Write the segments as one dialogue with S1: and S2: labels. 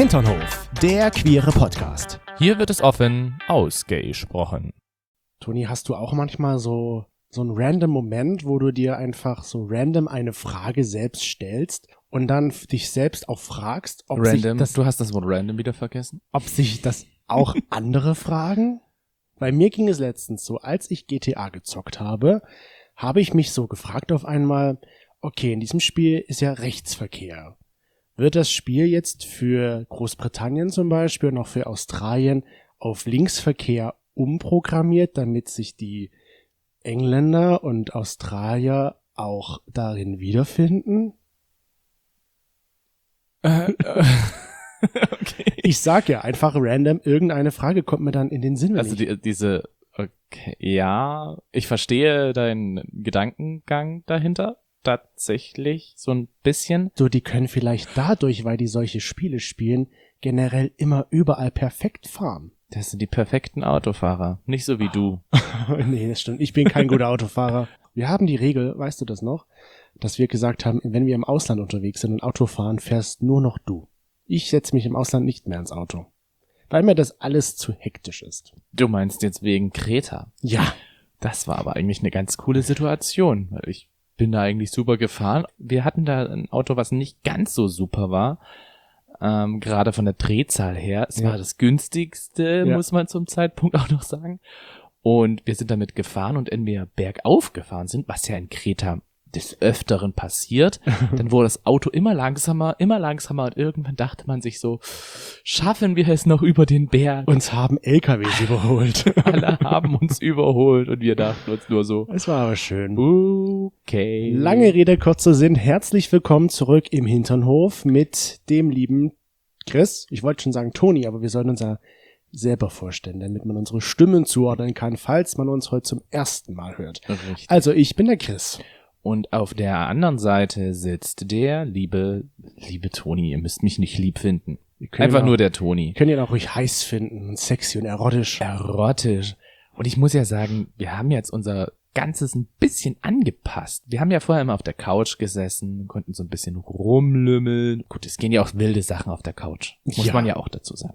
S1: Hinternhof, der queere Podcast.
S2: Hier wird es offen ausgesprochen.
S1: Toni, hast du auch manchmal so einen random Moment, wo du dir einfach so random eine Frage selbst stellst und dann dich selbst auch fragst, ob
S2: Random,
S1: sich
S2: du hast das Wort random wieder vergessen?
S1: ob sich das auch andere fragen? Bei mir ging es letztens so, als ich GTA gezockt habe, habe ich mich so gefragt auf einmal, okay, in diesem Spiel ist ja Rechtsverkehr. Wird das Spiel jetzt für Großbritannien zum Beispiel und auch für Australien auf Linksverkehr umprogrammiert, damit sich die Engländer und Australier auch darin wiederfinden?
S2: Okay.
S1: Ich sag ja einfach random, irgendeine Frage kommt mir dann in den Sinn.
S2: Also okay, ja, ich verstehe deinen Gedankengang dahinter. Tatsächlich so ein bisschen.
S1: So, die können vielleicht dadurch, weil die solche Spiele spielen, generell immer überall perfekt fahren.
S2: Das sind die perfekten Autofahrer. Nicht so wie du.
S1: Nee, das stimmt. Ich bin kein guter Autofahrer. Wir haben die Regel, weißt du das noch, dass wir gesagt haben, wenn wir im Ausland unterwegs sind und Auto fahren, fährst nur noch du. Ich setze mich im Ausland nicht mehr ins Auto, weil mir das alles zu hektisch ist.
S2: Du meinst jetzt wegen Kreta.
S1: Ja.
S2: Das war aber eigentlich eine ganz coole Situation, weil ich bin da eigentlich super gefahren. Wir hatten da ein Auto, was nicht ganz so super war, gerade von der Drehzahl her. Es war das günstigste, muss man zum Zeitpunkt auch noch sagen. Und wir sind damit gefahren und wenn wir bergauf gefahren sind, was ja in Kreta des Öfteren passiert, dann wurde das Auto immer langsamer und irgendwann dachte man sich so, schaffen wir es noch über den Berg?
S1: Uns haben LKWs überholt.
S2: Alle haben uns überholt und wir dachten uns nur so,
S1: Es war aber schön.
S2: okay.
S1: Lange Rede, kurzer Sinn. Herzlich willkommen zurück im Hinternhof mit dem lieben Chris. Ich wollte schon sagen Toni, aber wir sollen uns ja selber vorstellen, damit man unsere Stimmen zuordnen kann, falls man uns heute zum ersten Mal hört.
S2: Richtig.
S1: Also, ich bin der Chris.
S2: Und auf der anderen Seite sitzt der liebe Toni. Ihr müsst mich nicht lieb finden. Einfach nur der Toni.
S1: Können ihn auch ruhig heiß finden und sexy und erotisch.
S2: Erotisch. Und ich muss ja sagen, wir haben jetzt unser Ganzes ein bisschen angepasst. Wir haben ja vorher immer auf der Couch gesessen, konnten so ein bisschen rumlümmeln. Gut, es gehen ja auch wilde Sachen auf der Couch. Muss man ja auch dazu sagen.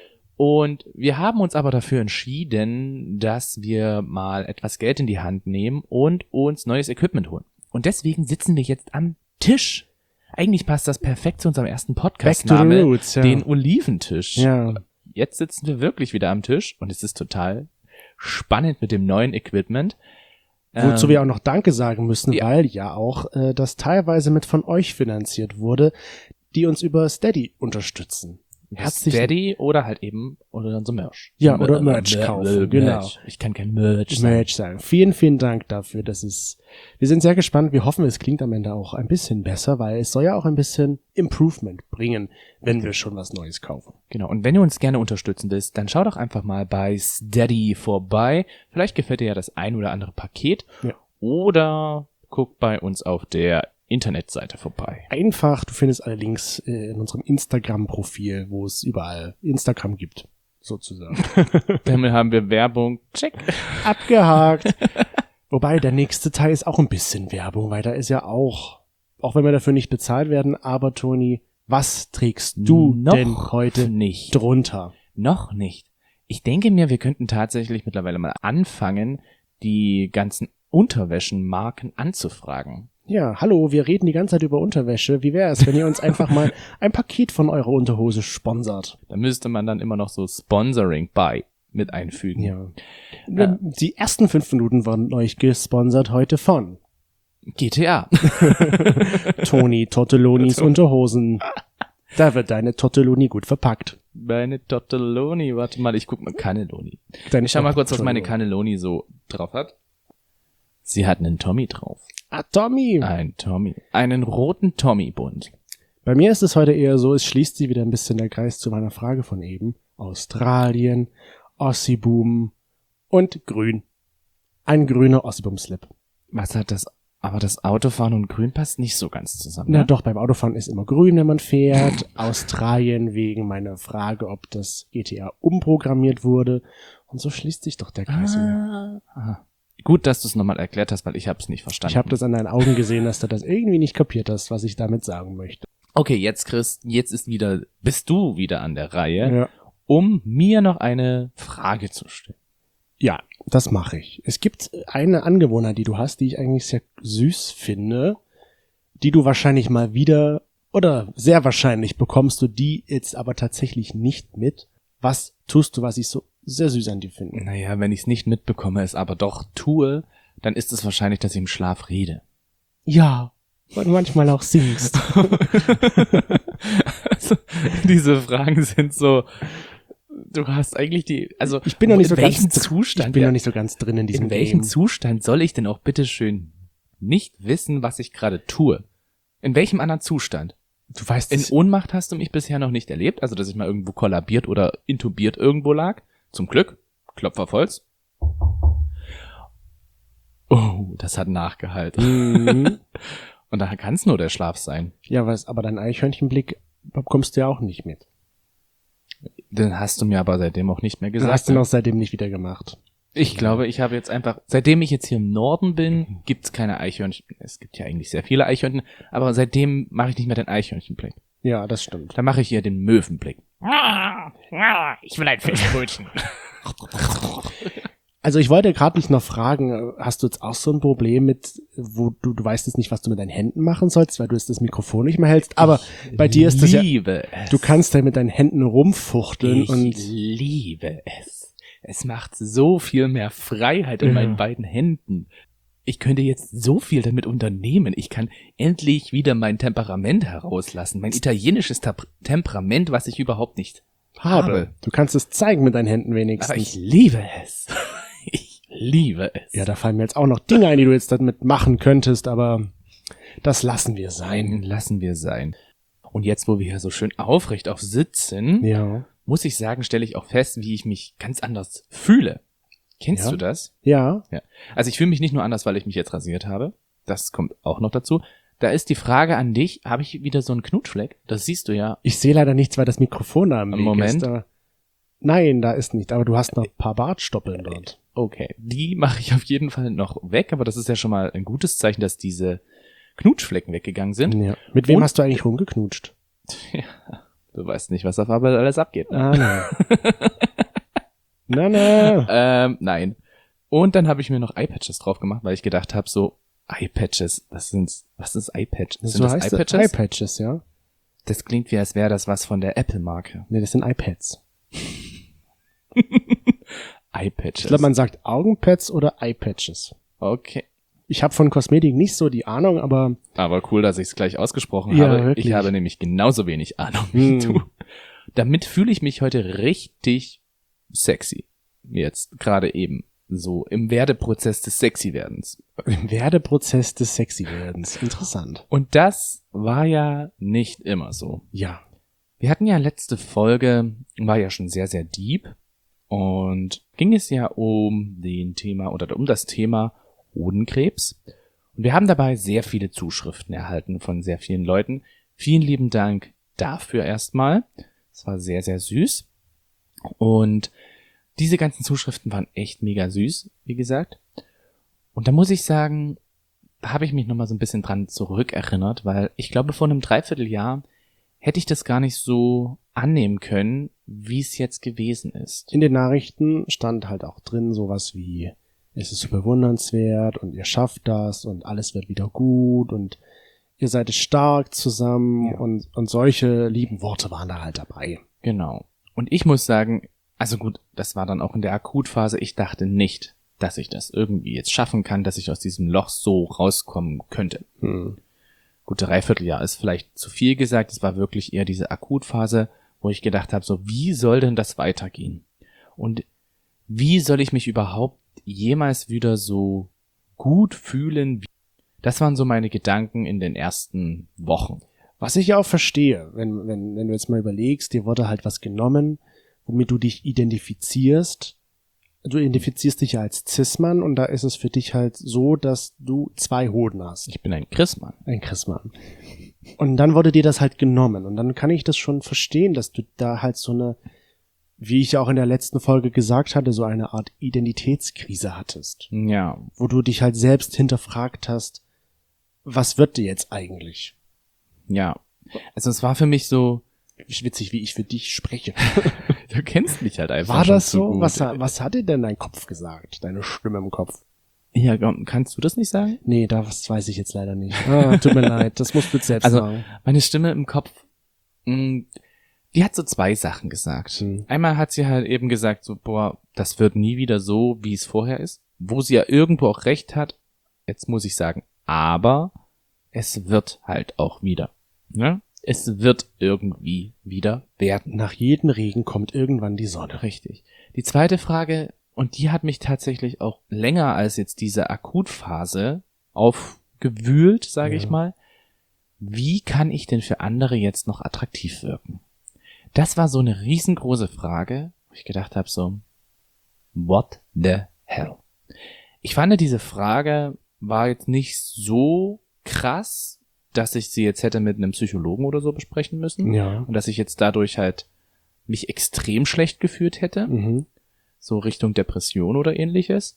S2: Und wir haben uns aber dafür entschieden, dass wir mal etwas Geld in die Hand nehmen und uns neues Equipment holen. Und deswegen sitzen wir jetzt am Tisch. Eigentlich passt das perfekt zu unserem ersten Podcast-Name,
S1: Roots, ja.
S2: den Oliventisch.
S1: Ja.
S2: Jetzt sitzen wir wirklich wieder am Tisch und es ist total spannend mit dem neuen Equipment.
S1: Wozu wir auch noch Danke sagen müssen,
S2: ja.
S1: weil ja auch das teilweise mit von euch finanziert wurde, die uns über Steady unterstützen. Herzlich
S2: Steady oder halt eben oder dann so Merch.
S1: Ja, oder Merch kaufen, genau.
S2: Ich kann kein Merch sagen.
S1: Merch sagen. Vielen, vielen Dank dafür. Wir sind sehr gespannt. Wir hoffen, es klingt am Ende auch ein bisschen besser, weil es soll ja auch ein bisschen Improvement bringen, wenn wir schon was Neues kaufen.
S2: Genau. Und wenn ihr uns gerne unterstützen willst, dann schau doch einfach mal bei Steady vorbei. Vielleicht gefällt dir ja das ein oder andere Paket.
S1: Ja.
S2: Oder guck bei uns auf der Internetseite vorbei.
S1: Einfach, du findest alle Links in unserem Instagram-Profil, wo es überall Instagram gibt, sozusagen.
S2: Damit haben wir Werbung. Check.
S1: Abgehakt. Wobei, der nächste Teil ist auch ein bisschen Werbung, weil da ist ja auch wenn wir dafür nicht bezahlt werden, aber Toni, was trägst du
S2: Noch
S1: denn heute
S2: nicht.
S1: drunter?
S2: Noch nicht. Ich denke mir, wir könnten tatsächlich mittlerweile mal anfangen, die ganzen Unterwäschenmarken anzufragen.
S1: Ja, hallo, wir reden die ganze Zeit über Unterwäsche. Wie wäre es, wenn ihr uns einfach mal ein Paket von eurer Unterhose sponsert?
S2: Da müsste man dann immer noch so Sponsoring by mit einfügen.
S1: Ja. Die ersten 5 Minuten waren euch gesponsert heute von
S2: GTA.
S1: Toni Tortellonis Unterhosen. Da wird deine Tortelloni gut verpackt.
S2: Meine Tortelloni, warte mal, ich guck mal, Cannelloni.
S1: Deine
S2: Ich schau mal kurz, was meine
S1: Tortelloni.
S2: Cannelloni so drauf hat. Sie hat einen Tommy drauf.
S1: Ah, Tommy.
S2: Ein Tommy. Einen roten Tommy-Bund.
S1: Bei mir ist es heute eher so, es schließt sich wieder ein bisschen der Kreis zu meiner Frage von eben. Australien, Ossi-Boom und grün. Ein grüner Ossi-Boom-Slip.
S2: Was hat das? Aber das Autofahren und Grün passt nicht so ganz zusammen.
S1: Na
S2: Ne?
S1: doch, beim Autofahren ist immer grün, wenn man fährt. Australien wegen meiner Frage, ob das GTA umprogrammiert wurde. Und so schließt sich doch der Kreis wieder.
S2: Aha. Gut, dass du es nochmal erklärt hast, weil ich habe es nicht verstanden.
S1: Ich habe das an deinen Augen gesehen, dass du das irgendwie nicht kapiert hast, was ich damit sagen möchte.
S2: Okay, jetzt Chris, bist du wieder an der Reihe,
S1: Ja.
S2: um mir noch eine Frage zu stellen.
S1: Ja, das mache ich. Es gibt eine Angewohnheit, die du hast, die ich eigentlich sehr süß finde, die du wahrscheinlich mal wieder oder sehr wahrscheinlich bekommst du die jetzt aber tatsächlich nicht mit. Was tust du, was ich so sehr süß an dir finde?
S2: Naja, wenn ich es nicht mitbekomme, es aber doch tue, dann ist es wahrscheinlich, dass ich im Schlaf rede.
S1: Ja, weil du manchmal auch singst.
S2: Also, diese Fragen sind so, du hast eigentlich
S1: Ich bin noch nicht so
S2: in welchem
S1: ganz
S2: Zustand,
S1: Ich bin noch nicht so ganz drin in diesem
S2: in welchem
S1: Game.
S2: Zustand soll ich denn auch bitteschön nicht wissen, was ich gerade tue? In welchem anderen Zustand?
S1: Du weißt
S2: In
S1: es.
S2: Ohnmacht hast du mich bisher noch nicht erlebt, also dass ich mal irgendwo kollabiert oder intubiert irgendwo lag. Zum Glück. Klopf auf Holz. Oh, das hat nachgehalten.
S1: Mhm.
S2: Und da kann es nur der Schlaf sein.
S1: Ja, aber deinen Eichhörnchenblick bekommst du ja auch nicht mit.
S2: Den hast du mir aber seitdem auch nicht mehr
S1: Das
S2: gesagt.
S1: hast du noch seitdem nicht wieder gemacht.
S2: Ich glaube, ich habe jetzt einfach, seitdem ich jetzt hier im Norden bin, gibt's keine Eichhörnchen. Es gibt ja eigentlich sehr viele Eichhörnchen, aber seitdem mache ich nicht mehr den Eichhörnchenblick.
S1: Ja, das stimmt.
S2: Da mache ich hier den Möwenblick.
S3: Ich will ein Fischbrötchen.
S1: Also ich wollte gerade dich noch fragen, hast du jetzt auch so ein Problem mit, wo du weißt jetzt nicht, was du mit deinen Händen machen sollst, weil du jetzt das Mikrofon nicht mehr hältst, aber bei dir ist das ja,
S2: liebe es.
S1: du kannst ja mit deinen Händen rumfuchteln
S2: Ich
S1: und
S2: liebe es. Es macht so viel mehr Freiheit in
S1: Ja.
S2: meinen beiden Händen. Ich könnte jetzt so viel damit unternehmen. Ich kann endlich wieder mein Temperament herauslassen. Mein italienisches Temperament, was ich überhaupt nicht habe.
S1: Du kannst es zeigen mit deinen Händen
S2: Aber
S1: wenigstens.
S2: ich liebe es. Ich liebe es.
S1: Ja, da fallen mir jetzt auch noch Dinge ein, die du jetzt damit machen könntest, aber das lassen wir sein.
S2: Lassen wir sein. Und jetzt, wo wir hier so schön aufrecht auf sitzen,
S1: Ja.
S2: muss ich sagen, stelle ich auch fest, wie ich mich ganz anders fühle. Kennst
S1: Ja.
S2: du das?
S1: Ja.
S2: Ja. Also ich fühle mich nicht nur anders, weil ich mich jetzt rasiert habe. Das kommt auch noch dazu. Da ist die Frage an dich, habe ich wieder so einen Knutschfleck? Das siehst du ja.
S1: Ich sehe leider nichts, weil das Mikrofon da am Weg
S2: Moment.
S1: ist. Aber nein, da ist nicht. Aber du hast noch ein paar Bartstoppeln dort.
S2: Okay, die mache ich auf jeden Fall noch weg, aber das ist ja schon mal ein gutes Zeichen, dass diese Knutschflecken weggegangen sind.
S1: Ja. Mit wem
S2: Und-
S1: hast du eigentlich rumgeknutscht?
S2: Du weißt nicht, was auf Arbeit alles abgeht. Ne?
S1: Ah, nein. na.
S2: Nein. Und dann habe ich mir noch Eyepatches drauf gemacht, weil ich gedacht habe, so Eyepatches, was ist Eyepatch? Sind
S1: So
S2: das
S1: heißt
S2: Eyepatches?
S1: es. Eyepatches, ja.
S2: Das klingt wie, als wäre das was von der Apple-Marke.
S1: Nee, das sind iPads.
S2: Eyepatches.
S1: Ich glaube, man sagt Augenpads oder Eyepatches.
S2: Okay.
S1: Ich habe von Kosmetik nicht so die Ahnung, aber
S2: Aber cool, dass ich es gleich ausgesprochen
S1: Ja,
S2: habe.
S1: wirklich.
S2: Ich habe nämlich genauso wenig Ahnung wie
S1: Hm.
S2: du. Damit fühle ich mich heute richtig sexy. Jetzt gerade eben. So im Werdeprozess des Sexy-Werdens.
S1: im Werdeprozess des Sexy-Werdens. Interessant.
S2: Und das war ja nicht immer so.
S1: Ja.
S2: Wir hatten ja letzte Folge, war ja schon sehr, sehr deep. Und ging es ja um das Thema Hodenkrebs. Und wir haben dabei sehr viele Zuschriften erhalten von sehr vielen Leuten. Vielen lieben Dank dafür erstmal. Es war sehr, sehr süß. Und diese ganzen Zuschriften waren echt mega süß, wie gesagt. Und da muss ich sagen, da habe ich mich nochmal so ein bisschen dran zurückerinnert, weil ich glaube, vor einem Dreivierteljahr hätte ich das gar nicht so annehmen können, wie es jetzt gewesen ist.
S1: In den Nachrichten stand halt auch drin sowas wie, es ist so bewundernswert und ihr schafft das und alles wird wieder gut und ihr seid stark zusammen
S2: Ja.
S1: und solche lieben Worte waren da halt dabei.
S2: Genau. Und ich muss sagen, also gut, das war dann auch in der Akutphase, ich dachte nicht, dass ich das irgendwie jetzt schaffen kann, dass ich aus diesem Loch so rauskommen könnte. Gut, Dreivierteljahr ist vielleicht zu viel gesagt, es war wirklich eher diese Akutphase, wo ich gedacht habe, so wie soll denn das weitergehen? Und wie soll ich mich überhaupt jemals wieder so gut fühlen? Das waren so meine Gedanken in den ersten Wochen.
S1: Was ich ja auch verstehe, wenn du jetzt mal überlegst, dir wurde halt was genommen, womit du dich identifizierst. Du identifizierst dich ja als Cis-Mann und da ist es für dich halt so, dass du 2 Hoden hast.
S2: Ich bin ein Christmann.
S1: Ein Christmann. Und dann wurde dir das halt genommen. Und dann kann ich das schon verstehen, dass du da halt so eine, wie ich ja auch in der letzten Folge gesagt hatte, so eine Art Identitätskrise hattest.
S2: Ja,
S1: Wo du dich halt selbst hinterfragt hast, was wird dir jetzt eigentlich?
S2: ja. Also es war für mich so,
S1: Witzig, wie ich für dich spreche.
S2: du kennst mich halt einfach
S1: War
S2: schon
S1: das
S2: zu
S1: so?
S2: gut.
S1: Was hat dir denn dein Kopf gesagt? Deine Stimme im Kopf?
S2: Ja, kannst du das nicht sagen?
S1: Nee, das weiß ich jetzt leider nicht. Tut mir leid, das musst du jetzt selbst
S2: Also
S1: sagen.
S2: meine Stimme im Kopf, die hat so 2 Sachen gesagt. Einmal hat sie halt eben gesagt, so, boah, das wird nie wieder so, wie es vorher ist. Wo sie ja irgendwo auch recht hat, jetzt muss ich sagen, aber es wird halt auch wieder. Ne? Es wird irgendwie wieder werden.
S1: Nach jedem Regen kommt irgendwann die Sonne.
S2: Richtig. Die zweite Frage, und die hat mich tatsächlich auch länger als jetzt diese Akutphase aufgewühlt, sage ich mal. Wie kann ich denn für andere jetzt noch attraktiv wirken? Das war so eine riesengroße Frage, wo ich gedacht habe so, what the hell? Ich fand, diese Frage war jetzt nicht so krass, dass ich sie jetzt hätte mit einem Psychologen oder so besprechen müssen.
S1: Ja.
S2: Und dass ich jetzt dadurch halt mich extrem schlecht gefühlt hätte.
S1: Mhm.
S2: So Richtung Depression oder ähnliches.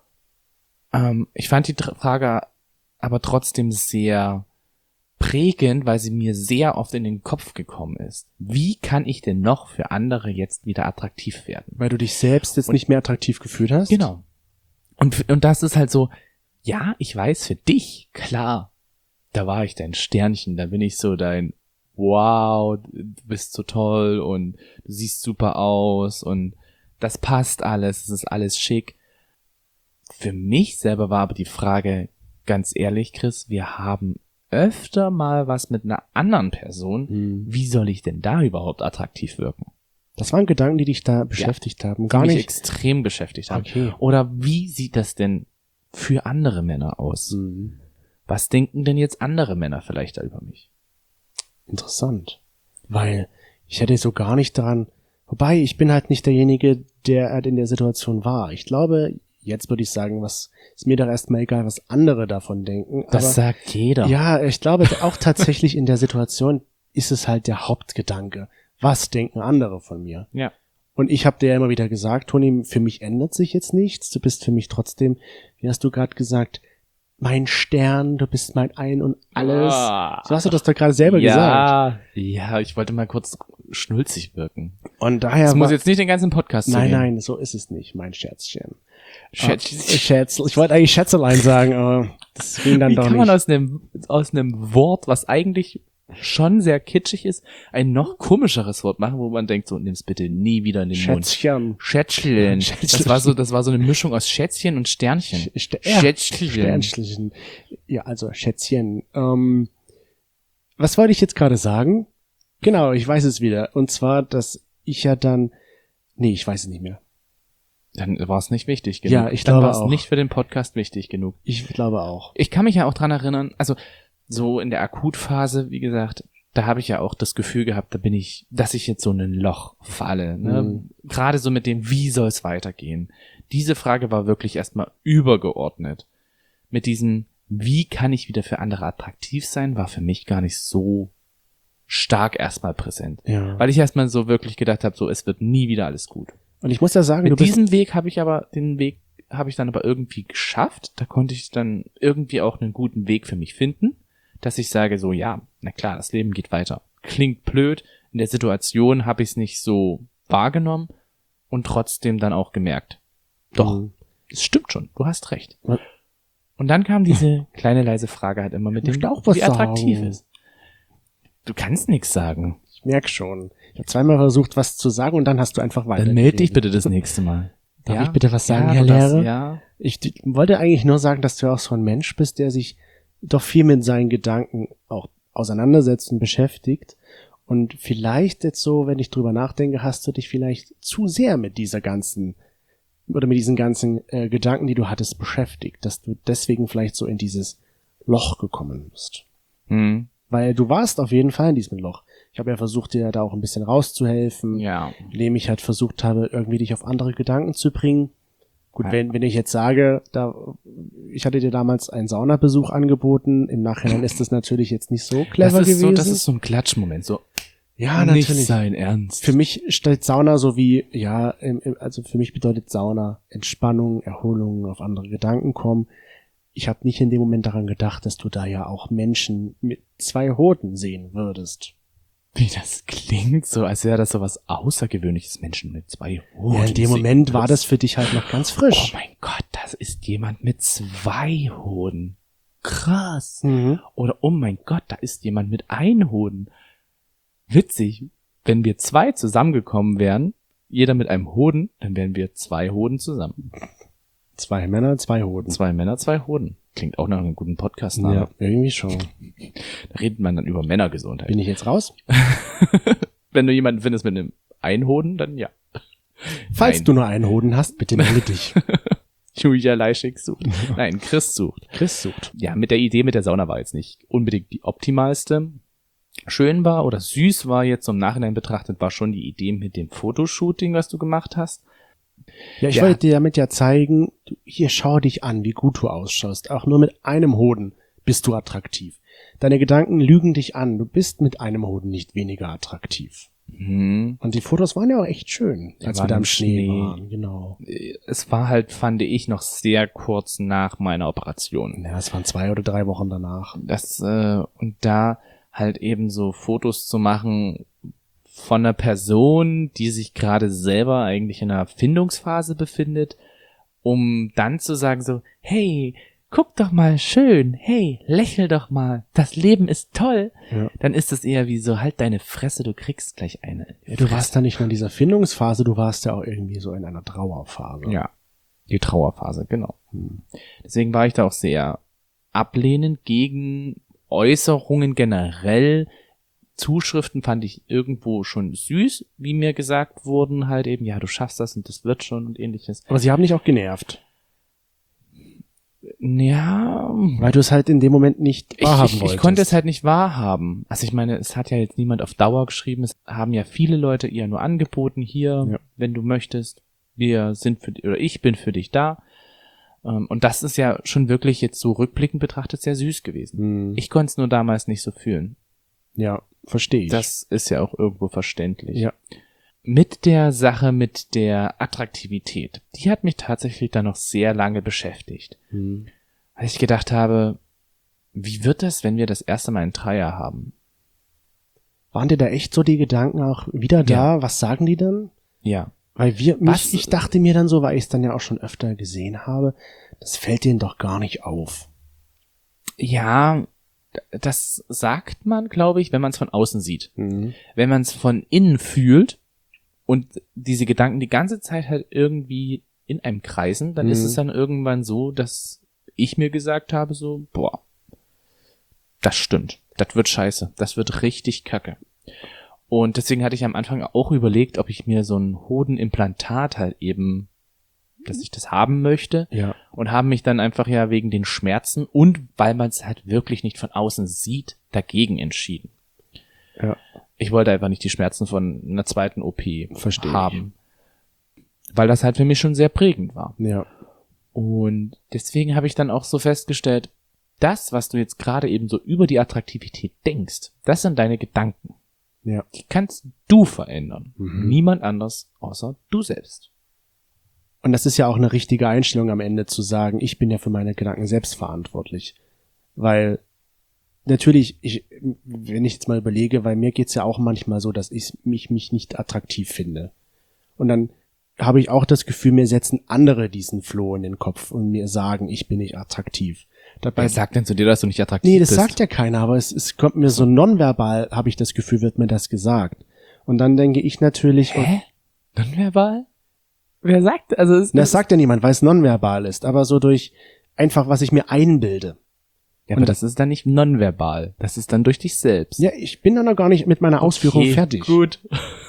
S2: Ich fand die Frage aber trotzdem sehr prägend, weil sie mir sehr oft in den Kopf gekommen ist. Wie kann ich denn noch für andere jetzt wieder attraktiv werden?
S1: Weil du dich selbst jetzt nicht mehr attraktiv gefühlt hast?
S2: Genau. Und das ist halt so, ja, ich weiß für dich, klar, da war ich dein Sternchen, da bin ich so dein, wow, du bist so toll und du siehst super aus und das passt alles, es ist alles schick. Für mich selber war aber die Frage, ganz ehrlich, Chris, wir haben öfter mal was mit einer anderen Person. Wie soll ich denn da überhaupt attraktiv wirken?
S1: Das waren Gedanken, die dich da beschäftigt haben. Gar
S2: Die mich
S1: nicht.
S2: extrem beschäftigt haben.
S1: Okay.
S2: Oder wie sieht das denn für andere Männer aus? Was denken denn jetzt andere Männer vielleicht da über mich?
S1: Interessant. Weil ich hätte so gar nicht daran, wobei ich bin halt nicht derjenige, der halt in der Situation war. Ich glaube, jetzt würde ich sagen, was ist mir doch erstmal egal, was andere davon denken.
S2: Das
S1: aber
S2: sagt jeder.
S1: ja, ich glaube auch tatsächlich in der Situation ist es halt der Hauptgedanke. Was denken andere von mir?
S2: Ja.
S1: Und ich habe dir ja immer wieder gesagt, Toni, für mich ändert sich jetzt nichts. Du bist für mich trotzdem, wie hast du gerade gesagt, mein Stern, du bist mein Ein und alles. So hast du das doch gerade selber gesagt.
S2: Ja, ich wollte mal kurz schnulzig wirken.
S1: Und daher
S2: Das muss jetzt nicht den ganzen Podcast
S1: nein,
S2: nehmen.
S1: nein, so ist es nicht, mein Scherzchen.
S2: Schätzchen.
S1: Schätzel. Ich wollte eigentlich Schätzelein sagen, aber das ging dann
S2: Wie
S1: doch
S2: kann
S1: nicht.
S2: man aus einem Wort, was eigentlich schon sehr kitschig ist, ein noch komischeres Wort machen, wo man denkt, so, nimm's bitte nie wieder in den Mund.
S1: Schätzchen.
S2: Schätzchen.
S1: Schätzchen.
S2: Das war so eine Mischung aus Schätzchen und Sternchen.
S1: Schätzchen. Sternchen. Ja, also Schätzchen. Was wollte ich jetzt gerade sagen? Genau, ich weiß es wieder. Und zwar, dass ich ja dann, nee, ich weiß es nicht mehr.
S2: Dann war es nicht wichtig genug.
S1: Ja, ich
S2: dann
S1: glaube
S2: war es
S1: auch.
S2: nicht für den Podcast wichtig genug.
S1: Ich glaube auch.
S2: Ich kann mich ja auch dran erinnern, also so in der Akutphase, wie gesagt, da habe ich ja auch das Gefühl gehabt, dass ich jetzt so in ein Loch falle. Ne? Gerade so mit dem, wie soll es weitergehen? Diese Frage war wirklich erstmal übergeordnet. Mit diesem, wie kann ich wieder für andere attraktiv sein, war für mich gar nicht so stark erstmal präsent.
S1: Ja.
S2: Weil ich erstmal so wirklich gedacht habe, so, es wird nie wieder alles gut.
S1: Und ich muss ja sagen,
S2: Mit diesem Weg habe ich dann aber irgendwie geschafft. Da konnte ich dann irgendwie auch einen guten Weg für mich finden, dass ich sage so, ja, na klar, das Leben geht weiter. Klingt blöd. In der Situation habe ich es nicht so wahrgenommen und trotzdem dann auch gemerkt. Doch, es stimmt schon, du hast recht.
S1: Ja.
S2: Und dann kam diese kleine leise Frage halt immer mit dem,
S1: auch was
S2: wie attraktiv
S1: sagen.
S2: ist. Du kannst nichts sagen.
S1: Ich merk schon. Ich habe zweimal versucht, was zu sagen und dann hast du einfach weiter.
S2: Dann meld dich bitte das nächste Mal.
S1: Darf ich bitte was sagen,
S2: ja,
S1: Herr
S2: du darfst-
S1: Lehrer?
S2: Ja.
S1: Ich wollte eigentlich nur sagen, dass du auch so ein Mensch bist, der sich doch viel mit seinen Gedanken auch auseinandersetzt und beschäftigt. Und vielleicht jetzt so, wenn ich drüber nachdenke, hast du dich vielleicht zu sehr mit dieser ganzen oder mit diesen ganzen Gedanken, die du hattest, beschäftigt, dass du deswegen vielleicht so in dieses Loch gekommen bist.
S2: Hm.
S1: Weil du warst auf jeden Fall in diesem Loch. Ich habe ja versucht, dir da auch ein bisschen rauszuhelfen,
S2: Ja.
S1: indem ich halt versucht habe, irgendwie dich auf andere Gedanken zu bringen. Gut,
S2: Ja.
S1: wenn ich jetzt sage, ich hatte dir damals einen Saunabesuch angeboten, im Nachhinein ist das natürlich jetzt nicht so clever gewesen.
S2: Das ist so ein Klatschmoment, so
S1: ja,
S2: nicht
S1: natürlich.
S2: sein Ernst.
S1: Für mich stellt Sauna so wie, ja, also für mich bedeutet Sauna Entspannung, Erholung, auf andere Gedanken kommen. ich habe nicht in dem Moment daran gedacht, dass du da ja auch Menschen mit 2 Hoden sehen würdest.
S2: Wie das klingt, so als wäre das so was Außergewöhnliches. Menschen mit 2 Hoden.
S1: Ja, in dem Moment war das für dich halt noch ganz
S2: Oh
S1: frisch.
S2: mein Gott, das ist jemand mit 2 Hoden. Krass.
S1: Mhm.
S2: Oder oh mein Gott, da ist jemand mit 1 Hoden. Witzig. Wenn wir 2 zusammengekommen wären, jeder mit einem Hoden, dann wären wir 2 Hoden zusammen.
S1: 2 Männer, 2 Hoden.
S2: 2 Männer, 2 Hoden. Klingt auch nach einem guten Podcast-Name.
S1: Ja, irgendwie schon.
S2: Da redet man dann über Männergesundheit.
S1: Bin ich jetzt raus?
S2: Wenn du jemanden findest mit einem Einhoden, dann ja.
S1: Falls
S2: Nein.
S1: du nur einen Hoden hast, bitte melde dich.
S2: Julia Leischig sucht. Nein, Chris sucht.
S1: Chris sucht.
S2: Ja, mit der Idee mit der Sauna war jetzt nicht unbedingt die optimalste. Schön war oder süß war jetzt im Nachhinein betrachtet, war schon die Idee mit dem Fotoshooting, was du gemacht hast.
S1: Ja, ich
S2: Ja.
S1: wollte dir damit ja zeigen, hier schau dich an, wie gut du ausschaust. Auch nur mit einem Hoden bist du attraktiv. Deine Gedanken lügen dich an. Du bist mit einem Hoden nicht weniger attraktiv.
S2: Hm.
S1: Und die Fotos waren ja auch echt schön,
S2: Die
S1: als
S2: waren
S1: wir da im
S2: im
S1: Schnee
S2: Schnee.
S1: waren. Genau.
S2: Es war halt, fand ich, noch sehr kurz nach meiner Operation.
S1: Ja, es waren 2 oder 3 Wochen danach.
S2: Und da halt eben so Fotos zu machen von einer Person, die sich gerade selber eigentlich in einer Findungsphase befindet, um dann zu sagen so, hey, guck doch mal schön, hey, lächel doch mal, das Leben ist toll,
S1: Ja.
S2: dann ist es eher wie so, halt deine Fresse, du kriegst gleich eine.
S1: Ja, du warst da nicht nur in dieser Findungsphase, du warst ja auch irgendwie so in einer Trauerphase.
S2: Ja, die Trauerphase, genau. Deswegen war ich da auch sehr ablehnend gegen Äußerungen generell. Zuschriften fand ich irgendwo schon süß, wie mir gesagt wurden, halt eben, ja, du schaffst das und das wird schon und ähnliches.
S1: Aber sie haben dich auch genervt,
S2: Ja,
S1: weil du es halt in dem Moment nicht wahrhaben wolltest.
S2: ich konnte es halt nicht wahrhaben. Also ich meine, es hat ja jetzt niemand auf Dauer geschrieben, es haben ja viele Leute eher nur angeboten, hier,
S1: Ja.
S2: wenn du möchtest, wir sind für dich, oder ich bin für dich da. Und das ist ja schon wirklich jetzt so rückblickend betrachtet sehr süß gewesen.
S1: Hm.
S2: Ich konnte es nur damals nicht so fühlen.
S1: Ja, verstehe ich.
S2: Das ist ja auch irgendwo verständlich.
S1: Ja.
S2: Mit der Sache mit der Attraktivität, die hat mich tatsächlich dann noch sehr lange beschäftigt.
S1: Hm.
S2: Weil ich gedacht habe, wie wird das, wenn wir das erste Mal einen Dreier haben?
S1: Waren dir da echt so die Gedanken auch wieder da? Was sagen die dann?
S2: Ja.
S1: Weil
S2: Was-
S1: ich dachte mir dann so, weil ich es dann ja auch schon öfter gesehen habe, das fällt denen doch gar nicht auf.
S2: Ja, das sagt man, glaube ich, wenn man es von außen sieht.
S1: Mhm.
S2: Wenn man es von innen fühlt und diese Gedanken die ganze Zeit halt irgendwie in einem kreisen, dann ist
S1: Mhm.
S2: es dann irgendwann so, dass ich mir gesagt habe, so, boah, das stimmt, das wird scheiße, das wird richtig kacke. Und deswegen hatte ich am Anfang auch überlegt, ob ich mir so ein Hodenimplantat halt eben, dass ich das haben möchte.
S1: Ja.
S2: Und haben mich dann einfach ja wegen den Schmerzen und weil man es halt wirklich nicht von außen sieht, dagegen entschieden.
S1: Ja.
S2: Ich wollte einfach nicht die Schmerzen von einer zweiten OP
S1: Verstehe ich.
S2: haben. Weil das halt für mich schon sehr prägend war.
S1: Ja.
S2: Und deswegen habe ich dann auch so festgestellt, das, was du jetzt gerade eben so über die Attraktivität denkst, das sind deine Gedanken.
S1: Ja.
S2: Die kannst du verändern.
S1: Mhm.
S2: Niemand anders außer du selbst.
S1: Und das ist ja auch eine richtige Einstellung am Ende zu sagen, ich bin ja für meine Gedanken selbst verantwortlich. Weil natürlich, wenn ich jetzt mal überlege, weil mir geht's ja auch manchmal so, dass ich mich nicht attraktiv finde. Und dann habe ich auch das Gefühl, mir setzen andere diesen Floh in den Kopf und mir sagen, ich bin nicht attraktiv. Dabei
S2: Wer sagt denn zu dir, dass du nicht attraktiv
S1: Nee, das
S2: bist?
S1: sagt ja keiner, aber es kommt mir so nonverbal, habe ich das Gefühl, wird mir das gesagt. Und dann denke ich natürlich,
S2: Hä? Nonverbal? Wer sagt, also es
S1: das sagt ja niemand, weil es nonverbal ist, aber so durch einfach, was ich mir einbilde.
S2: ja, aber das ist dann nicht nonverbal. Das ist dann durch dich selbst.
S1: Ja, ich bin dann noch gar nicht mit meiner Ausführung
S2: Okay,
S1: fertig.
S2: Gut.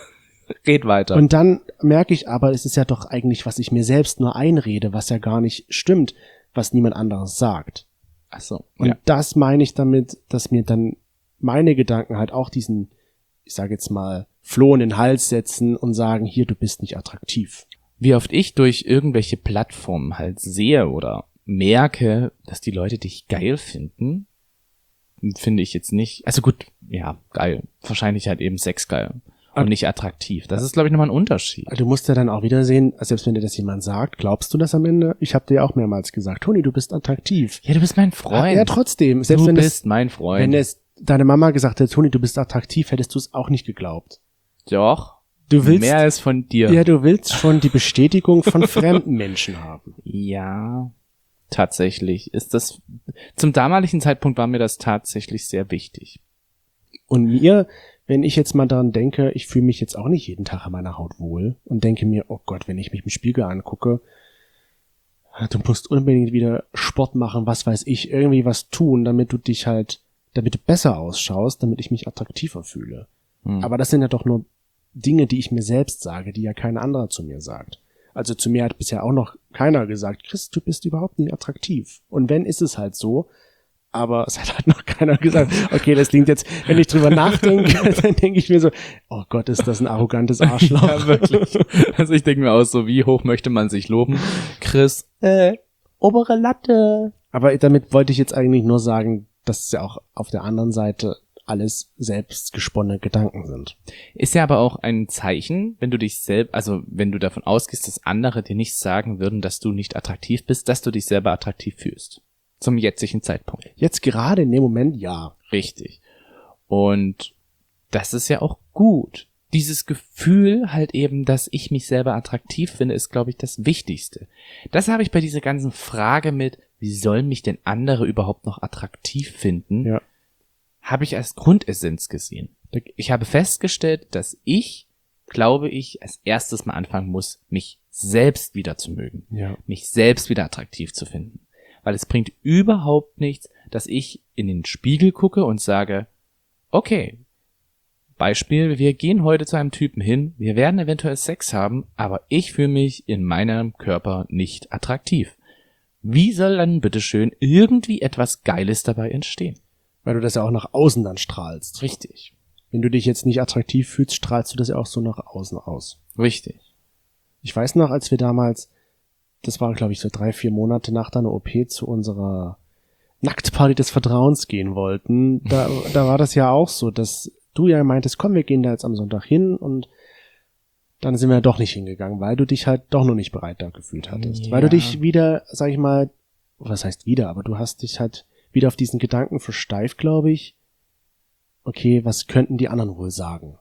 S2: Red weiter.
S1: Und dann merke ich aber, es ist ja doch eigentlich, was ich mir selbst nur einrede, was ja gar nicht stimmt, was niemand anderes sagt.
S2: Ach so.
S1: Und
S2: Ja.
S1: das meine ich damit, dass mir dann meine Gedanken halt auch diesen, ich sage jetzt mal, Floh in den Hals setzen und sagen, hier, du bist nicht attraktiv.
S2: Wie oft ich durch irgendwelche Plattformen halt sehe oder merke, dass die Leute dich geil finden, finde ich jetzt nicht. Also gut, ja, geil. Wahrscheinlich halt eben Sex geil. und nicht attraktiv. Das ist, glaube ich, nochmal ein Unterschied.
S1: Du musst ja dann auch wieder sehen, selbst wenn dir das jemand sagt, glaubst du das am Ende? Ich habe dir ja auch mehrmals gesagt, Toni, du bist attraktiv.
S2: Ja, du bist mein Freund.
S1: Ja, trotzdem. Selbst
S2: du
S1: wenn
S2: bist mein Freund.
S1: Wenn es deine Mama gesagt hätte, Toni, du bist attraktiv, hättest du es auch nicht geglaubt.
S2: Doch.
S1: Du willst,
S2: mehr als von dir.
S1: Ja, du willst schon die Bestätigung von fremden Menschen haben.
S2: Ja, tatsächlich. Zum damaligen Zeitpunkt war mir das tatsächlich sehr wichtig.
S1: Und mir, wenn ich jetzt mal daran denke, ich fühle mich jetzt auch nicht jeden Tag an meiner Haut wohl und denke mir, oh Gott, wenn ich mich im Spiegel angucke, du musst unbedingt wieder Sport machen, was weiß ich, irgendwie was tun, damit du besser ausschaust, damit ich mich attraktiver fühle. Aber das sind ja doch nur Dinge, die ich mir selbst sage, die ja kein anderer zu mir sagt. Also zu mir hat bisher auch noch keiner gesagt, Chris, du bist überhaupt nicht attraktiv. Und wenn, ist es halt so. Aber es hat halt noch keiner gesagt, okay, das klingt jetzt, wenn ich drüber nachdenke, dann denke ich mir so, oh Gott, ist das ein arrogantes Arschloch.
S2: Ja, wirklich. Also ich denke mir aus, so wie hoch möchte man sich loben? Chris,
S1: Obere Latte. Aber damit wollte ich jetzt eigentlich nur sagen, dass es ja auch auf der anderen Seite alles selbstgesponnene Gedanken sind.
S2: Ist ja aber auch ein Zeichen, wenn du wenn du davon ausgehst, dass andere dir nicht sagen würden, dass du nicht attraktiv bist, dass du dich selber attraktiv fühlst. Zum jetzigen Zeitpunkt.
S1: Jetzt gerade in dem Moment, ja.
S2: Richtig. Und das ist ja auch gut. Dieses Gefühl halt eben, dass ich mich selber attraktiv finde, ist, glaube ich, das Wichtigste. Das habe ich bei dieser ganzen Frage mit, wie sollen mich denn andere überhaupt noch attraktiv finden,
S1: Ja.
S2: habe ich als Grundessenz gesehen. Ich habe festgestellt, dass glaube ich, als erstes mal anfangen muss, mich selbst wieder zu mögen.
S1: Ja.
S2: Mich selbst wieder attraktiv zu finden. Weil es bringt überhaupt nichts, dass ich in den Spiegel gucke und sage, okay, Beispiel, wir gehen heute zu einem Typen hin, wir werden eventuell Sex haben, aber ich fühle mich in meinem Körper nicht attraktiv. Wie soll dann bitteschön irgendwie etwas Geiles dabei entstehen?
S1: Weil du das ja auch nach außen dann strahlst.
S2: Richtig.
S1: Wenn du dich jetzt nicht attraktiv fühlst, strahlst du das ja auch so nach außen aus.
S2: Richtig.
S1: Ich weiß noch, als wir damals, das war glaube ich so 3-4 Monate nach deiner OP zu unserer Nacktparty des Vertrauens gehen wollten, da war das ja auch so, dass du ja meintest, komm, wir gehen da jetzt am Sonntag hin und dann sind wir doch nicht hingegangen, weil du dich halt doch noch nicht bereit da gefühlt hattest.
S2: Ja.
S1: Weil du dich wieder, sag ich mal, was heißt wieder, aber du hast dich halt wieder auf diesen Gedanken versteift, glaube ich. Okay, was könnten die anderen wohl sagen?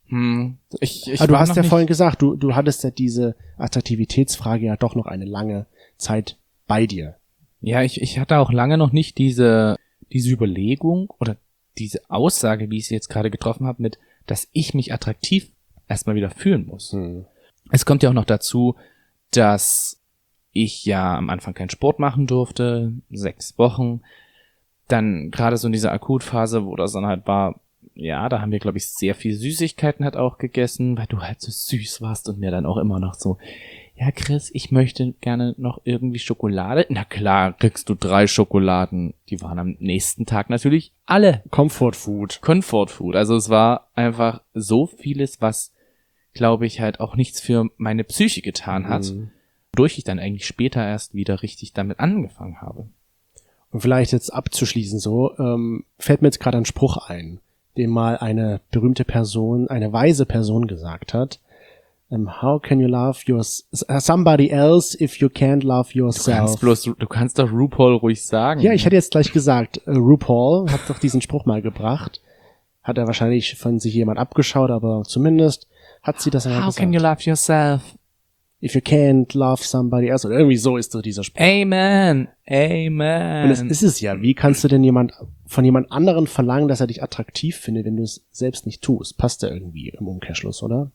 S2: Ich
S1: Aber du
S2: war
S1: hast
S2: noch
S1: ja
S2: nicht-
S1: vorhin gesagt, du hattest ja diese Attraktivitätsfrage ja doch noch eine lange Zeit bei dir.
S2: Ja, ich hatte auch lange noch nicht diese Überlegung oder diese Aussage, wie ich sie jetzt gerade getroffen habe, mit, dass ich mich attraktiv erstmal wieder fühlen muss. Es kommt ja auch noch dazu, dass ich ja am Anfang keinen Sport machen durfte, 6 Wochen. Dann gerade so in dieser Akutphase, wo das dann halt war, ja, da haben wir, glaube ich, sehr viel Süßigkeiten halt auch gegessen, weil du halt so süß warst und mir dann auch immer noch so, ja, Chris, ich möchte gerne noch irgendwie Schokolade. Na klar, kriegst du 3 Schokoladen. Die waren am nächsten Tag natürlich alle
S1: Comfort Food.
S2: Comfort Food. Also es war einfach so vieles, was, glaube ich, halt auch nichts für meine Psyche getan hat, wodurch ich dann eigentlich später erst wieder richtig damit angefangen habe.
S1: Und vielleicht jetzt abzuschließen so, fällt mir jetzt gerade ein Spruch ein, den mal eine berühmte Person, eine weise Person gesagt hat. How can you love somebody else if you can't love yourself?
S2: Du kannst doch RuPaul ruhig sagen.
S1: Ja, ich hätte jetzt gleich gesagt, RuPaul hat doch diesen Spruch mal gebracht. Hat er wahrscheinlich von sich jemand abgeschaut, aber zumindest hat sie das einmal
S2: How
S1: gesagt.
S2: can you love yourself?
S1: If you can't love somebody else. Oder irgendwie so ist doch dieser Spruch.
S2: Amen.
S1: Und
S2: Amen.
S1: das ist es ja. Wie kannst du denn von jemand anderen verlangen, dass er dich attraktiv findet, wenn du es selbst nicht tust? Passt ja irgendwie im Umkehrschluss, oder?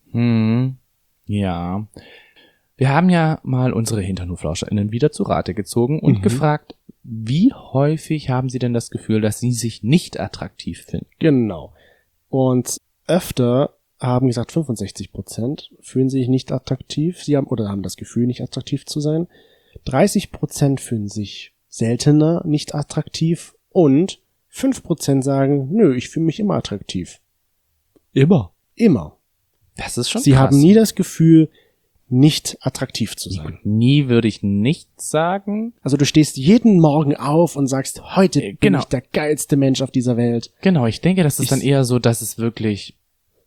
S2: Ja. Wir haben ja mal unsere HinternhoflauscherInnen wieder zu Rate gezogen und gefragt, wie häufig haben sie denn das Gefühl, dass sie sich nicht attraktiv finden?
S1: Genau. Und öfter haben gesagt, 65% fühlen sich nicht attraktiv. Sie haben das Gefühl, nicht attraktiv zu sein. 30% fühlen sich seltener nicht attraktiv und 5% sagen, nö, ich fühle mich immer attraktiv.
S2: Immer.
S1: Immer.
S2: Das ist schon
S1: Sie
S2: krass.
S1: haben nie das Gefühl, nicht attraktiv zu sein.
S2: Nie würde ich nicht sagen.
S1: Also du stehst jeden Morgen auf und sagst, heute bin
S2: genau.
S1: ich der geilste Mensch auf dieser Welt.
S2: Genau, ich denke, das ist dann eher so, dass es wirklich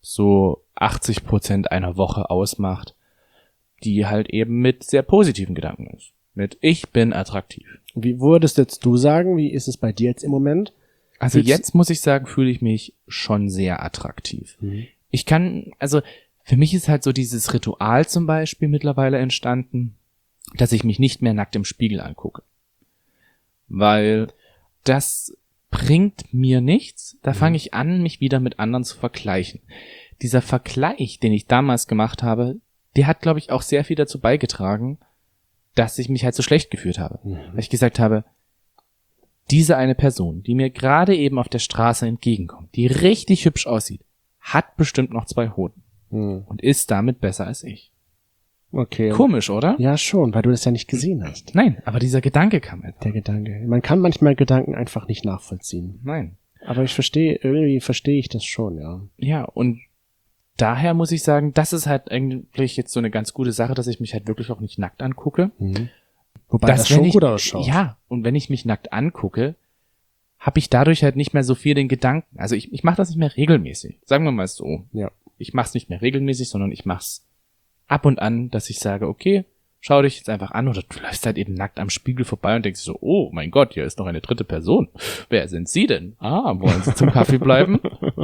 S2: so 80% einer Woche ausmacht, die halt eben mit sehr positiven Gedanken ist. Mit ich bin attraktiv.
S1: Wie würdest jetzt du sagen, wie ist es bei dir jetzt im Moment?
S2: Also jetzt muss ich sagen, fühle ich mich schon sehr attraktiv. Ich kann, also für mich ist halt so dieses Ritual zum Beispiel mittlerweile entstanden, dass ich mich nicht mehr nackt im Spiegel angucke. Weil das bringt mir nichts. Da fange ich an, mich wieder mit anderen zu vergleichen. Dieser Vergleich, den ich damals gemacht habe, der hat, glaube ich, auch sehr viel dazu beigetragen, dass ich mich halt so schlecht gefühlt habe. Weil ich gesagt habe, diese eine Person, die mir gerade eben auf der Straße entgegenkommt, die richtig hübsch aussieht, hat bestimmt noch 2 Hoden und ist damit besser als ich.
S1: Okay.
S2: Komisch, oder?
S1: Ja, schon, weil du das ja nicht gesehen hast.
S2: Nein, aber dieser Gedanke kam einfach.
S1: Der Gedanke. Man kann manchmal Gedanken einfach nicht nachvollziehen.
S2: Nein.
S1: Aber irgendwie verstehe ich das schon, ja.
S2: Ja, und daher muss ich sagen, das ist halt eigentlich jetzt so eine ganz gute Sache, dass ich mich halt wirklich auch nicht nackt angucke.
S1: Wobei das schon
S2: wenn
S1: gut ausschaut.
S2: Ja, und wenn ich mich nackt angucke, habe ich dadurch halt nicht mehr so viel den Gedanken. Also ich mache das nicht mehr regelmäßig. Sagen wir mal so.
S1: Ja.
S2: Ich mache es nicht mehr regelmäßig, sondern ich mache es ab und an, dass ich sage, okay, schau dich jetzt einfach an, oder du läufst halt eben nackt am Spiegel vorbei und denkst so, oh mein Gott, hier ist noch eine dritte Person. Wer sind Sie denn? Ah, wollen Sie zum Kaffee bleiben?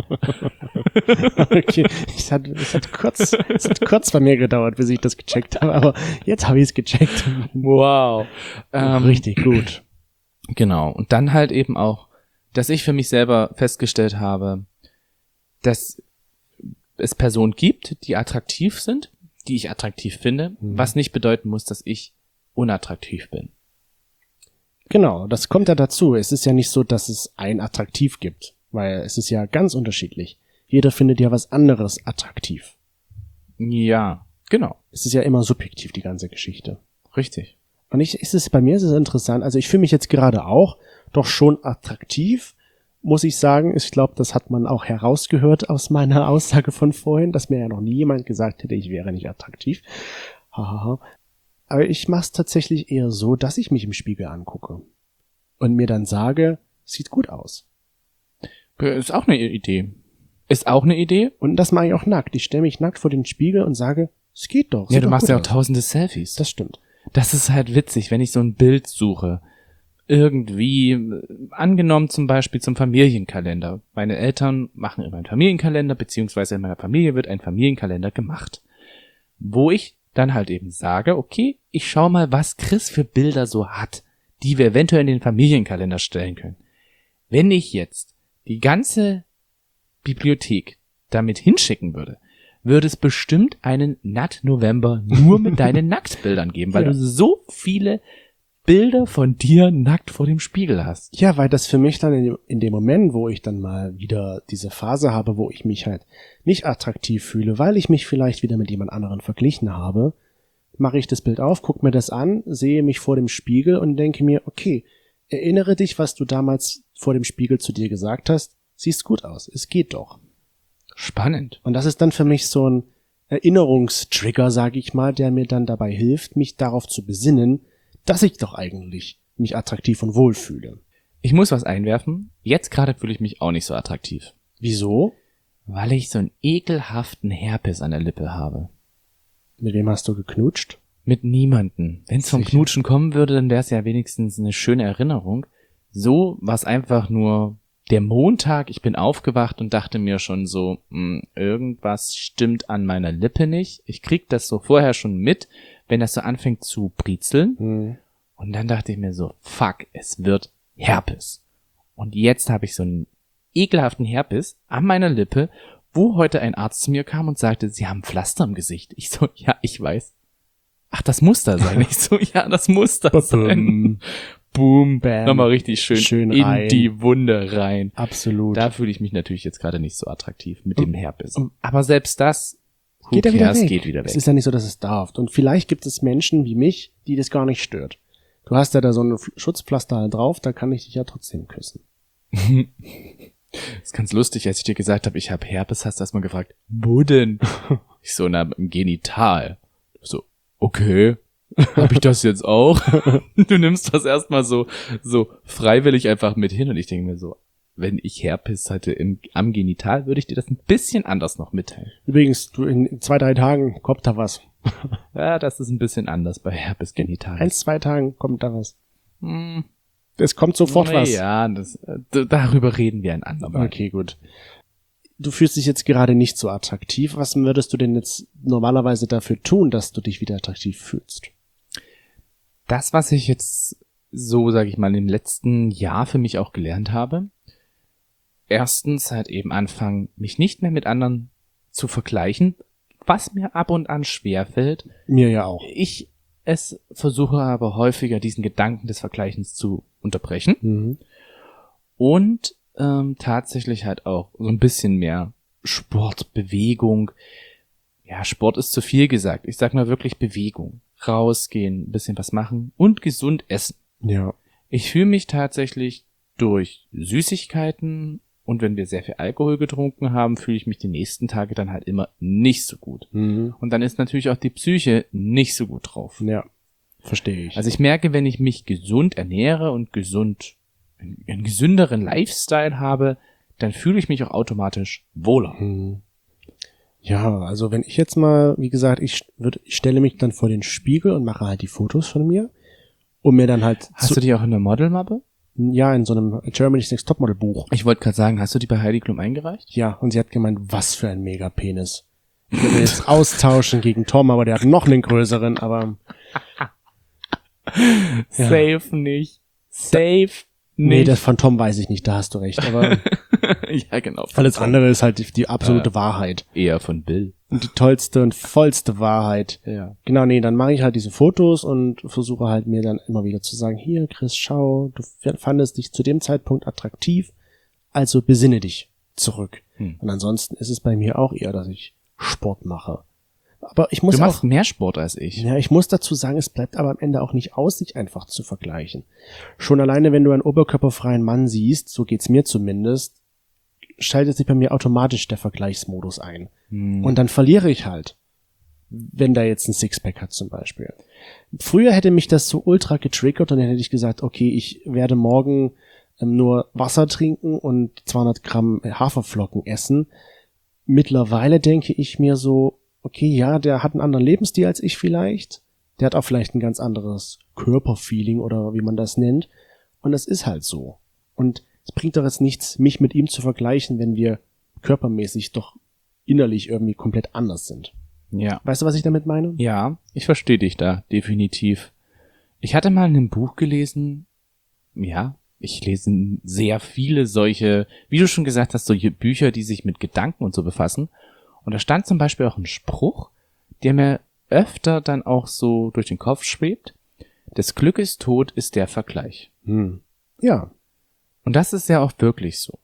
S1: Okay, es hat kurz bei mir gedauert, bis ich das gecheckt habe, aber jetzt habe ich es gecheckt.
S2: Wow.
S1: Richtig gut.
S2: Genau. Und dann halt eben auch, dass ich für mich selber festgestellt habe, dass es Personen gibt, die attraktiv sind, die ich attraktiv finde, was nicht bedeuten muss, dass ich unattraktiv bin.
S1: Genau, das kommt ja dazu. Es ist ja nicht so, dass es ein Attraktiv gibt, weil es ist ja ganz unterschiedlich. Jeder findet ja was anderes attraktiv.
S2: Ja, genau.
S1: Es ist ja immer subjektiv, die ganze Geschichte.
S2: Richtig.
S1: Und bei mir ist es interessant, also ich fühle mich jetzt gerade auch doch schon attraktiv, muss ich sagen. Ich glaube, das hat man auch herausgehört aus meiner Aussage von vorhin, dass mir ja noch nie jemand gesagt hätte, ich wäre nicht attraktiv. Hahaha. Aber ich mache es tatsächlich eher so, dass ich mich im Spiegel angucke und mir dann sage, sieht gut aus.
S2: Ist auch eine Idee. Ist auch eine Idee.
S1: Und das mache ich auch nackt. Ich stelle mich nackt vor den Spiegel und sage, es geht doch.
S2: Ja, du machst ja auch
S1: aus.
S2: tausende Selfies.
S1: Das stimmt.
S2: Das ist halt witzig, wenn ich so ein Bild suche. Irgendwie, angenommen zum Beispiel zum Familienkalender. Meine Eltern machen immer einen Familienkalender, beziehungsweise in meiner Familie wird ein Familienkalender gemacht. Wo ich dann halt eben sage, okay, ich schau mal, was Chris für Bilder so hat, die wir eventuell in den Familienkalender stellen können. Wenn ich jetzt die ganze Bibliothek damit hinschicken würde, würde es bestimmt einen Nackt-November nur mit deinen Nacktbildern geben, weil
S1: Ja.
S2: du so viele Bilder von dir nackt vor dem Spiegel hast.
S1: Ja, weil das für mich dann in dem Moment, wo ich dann mal wieder diese Phase habe, wo ich mich halt nicht attraktiv fühle, weil ich mich vielleicht wieder mit jemand anderen verglichen habe, mache ich das Bild auf, gucke mir das an, sehe mich vor dem Spiegel und denke mir, okay, erinnere dich, was du damals vor dem Spiegel zu dir gesagt hast, siehst gut aus, es geht doch.
S2: Spannend.
S1: Und das ist dann für mich so ein Erinnerungstrigger, sage ich mal, der mir dann dabei hilft, mich darauf zu besinnen, dass ich doch eigentlich mich attraktiv und wohl fühle.
S2: Ich muss was einwerfen. Jetzt gerade fühle ich mich auch nicht so attraktiv.
S1: Wieso?
S2: Weil ich so einen ekelhaften Herpes an der Lippe habe.
S1: Mit wem hast du geknutscht?
S2: Mit niemanden. Wenn es vom
S1: Sicher.
S2: Knutschen kommen würde, dann wäre es ja wenigstens eine schöne Erinnerung. So war es einfach nur der Montag. Ich bin aufgewacht und dachte mir schon so, irgendwas stimmt an meiner Lippe nicht. Ich krieg das so vorher schon mit, wenn das so anfängt zu brezeln. Und dann dachte ich mir so, fuck, es wird Herpes. Und jetzt habe ich so einen ekelhaften Herpes an meiner Lippe, wo heute ein Arzt zu mir kam und sagte, Sie haben Pflaster im Gesicht. Ich so, ja, ich weiß. Ach, das muss da sein. Ich so, ja, das muss da sein. Boom,
S1: Bam.
S2: nochmal richtig schön in
S1: rein.
S2: die Wunde rein.
S1: Absolut.
S2: Da fühle ich mich natürlich jetzt gerade nicht so attraktiv mit dem Herpes. Aber selbst das
S1: geht er wieder weg.
S2: Geht wieder weg.
S1: Es ist ja nicht so, dass es darf. Und vielleicht gibt es Menschen wie mich, die das gar nicht stört. Du hast ja da so ein Schutzpflaster drauf, da kann ich dich ja trotzdem küssen.
S2: Das ist ganz lustig, als ich dir gesagt habe, ich habe Herpes, hast du erstmal gefragt, wo denn? Ich so, na, im Genital. So, okay, habe ich das jetzt auch? Du nimmst das erstmal so freiwillig einfach mit hin und ich denke mir so, wenn ich Herpes hatte am Genital, würde ich dir das ein bisschen anders noch mitteilen.
S1: Übrigens, du in 2-3 Tagen kommt da was.
S2: Ja, das ist ein bisschen anders bei Herpes genital.
S1: 1-2 Tagen kommt da was.
S2: Hm,
S1: Es kommt sofort was.
S2: Ja, darüber reden wir ein andermal.
S1: Okay, gut. Du fühlst dich jetzt gerade nicht so attraktiv. Was würdest du denn jetzt normalerweise dafür tun, dass du dich wieder attraktiv fühlst?
S2: Das, was ich jetzt so, sage ich mal, im letzten Jahr für mich auch gelernt habe, erstens halt eben anfangen, mich nicht mehr mit anderen zu vergleichen, was mir ab und an schwerfällt.
S1: Mir ja auch.
S2: Ich versuche aber häufiger, diesen Gedanken des Vergleichens zu unterbrechen
S1: Mhm.
S2: und tatsächlich halt auch so ein bisschen mehr Sport, Bewegung. Ja, Sport ist zu viel gesagt. Ich sag mal wirklich Bewegung. Rausgehen, ein bisschen was machen und gesund essen.
S1: Ja.
S2: Ich fühle mich tatsächlich durch Süßigkeiten und wenn wir sehr viel Alkohol getrunken haben, fühle ich mich die nächsten Tage dann halt immer nicht so gut.
S1: Mhm.
S2: Und dann ist natürlich auch die Psyche nicht so gut drauf.
S1: Ja. Verstehe ich.
S2: Also ich merke, wenn ich mich gesund ernähre und einen gesünderen Lifestyle habe, dann fühle ich mich auch automatisch wohler.
S1: Mhm. Ja, also wenn ich jetzt mal, wie gesagt, ich stelle mich dann vor den Spiegel und mache halt die Fotos von mir, um mir dann halt
S2: Hast du die auch in der Modelmappe?
S1: ja, in so einem Germany's Next Topmodel Buch.
S2: Ich wollte gerade sagen, hast du die bei Heidi Klum eingereicht?
S1: Ja, und sie hat gemeint, was für ein Megapenis. Ich würde jetzt austauschen gegen Tom, aber der hat noch einen größeren, aber Ja.
S2: Safe nicht. Safe
S1: nee,
S2: nicht.
S1: das von Tom weiß ich nicht, da hast du recht, aber
S2: Ja, genau.
S1: alles andere ist halt die absolute Wahrheit.
S2: Eher von Bill.
S1: Und die tollste und vollste Wahrheit.
S2: Ja.
S1: Genau, nee, dann mache ich halt diese Fotos und versuche halt mir dann immer wieder zu sagen, hier, Chris, schau, du fandest dich zu dem Zeitpunkt attraktiv, also besinne dich zurück. Und ansonsten ist es bei mir auch eher, dass ich Sport mache. Aber ich muss
S2: Du machst
S1: auch,
S2: mehr Sport als ich.
S1: ja, ich muss dazu sagen, es bleibt aber am Ende auch nicht aus, sich einfach zu vergleichen. Schon alleine, wenn du einen oberkörperfreien Mann siehst, so geht's mir zumindest, schaltet sich bei mir automatisch der Vergleichsmodus ein. Und dann verliere ich halt, wenn der jetzt ein Sixpack hat zum Beispiel. Früher hätte mich das so ultra getriggert und dann hätte ich gesagt, okay, ich werde morgen nur Wasser trinken und 200 Gramm Haferflocken essen. Mittlerweile denke ich mir so, okay, ja, der hat einen anderen Lebensstil als ich vielleicht. Der hat auch vielleicht ein ganz anderes Körperfeeling oder wie man das nennt. Und das ist halt so. Und es bringt doch jetzt nichts, mich mit ihm zu vergleichen, wenn wir körpermäßig doch innerlich irgendwie komplett anders sind.
S2: Ja.
S1: Weißt du, was ich damit meine?
S2: Ja, ich verstehe dich da, definitiv. Ich hatte mal in einem Buch gelesen, ja, ich lese sehr viele solche, wie du schon gesagt hast, solche Bücher, die sich mit Gedanken und so befassen. Und da stand zum Beispiel auch ein Spruch, der mir öfter dann auch so durch den Kopf schwebt. Des Glückes Tod ist der Vergleich.
S1: Ja,
S2: Und das ist ja auch wirklich so.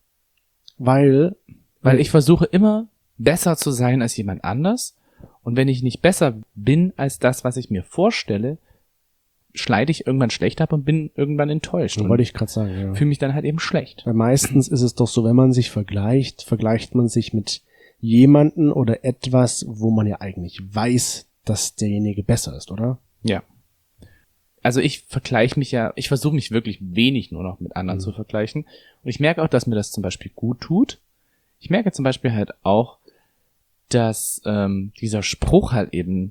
S1: weil
S2: Ich versuche immer besser zu sein als jemand anders. Und wenn ich nicht besser bin als das, was ich mir vorstelle, schneide ich irgendwann schlecht ab und bin irgendwann enttäuscht.
S1: wollte ich gerade sagen, ja.
S2: Fühle mich dann halt eben schlecht.
S1: Weil meistens ist es doch so, wenn man sich vergleicht man sich mit jemanden oder etwas, wo man ja eigentlich weiß, dass derjenige besser ist, oder?
S2: Ja. Also ich versuche mich wirklich wenig nur noch mit anderen zu vergleichen. Und ich merke auch, dass mir das zum Beispiel gut tut. Ich merke zum Beispiel halt auch, dass dieser Spruch halt eben,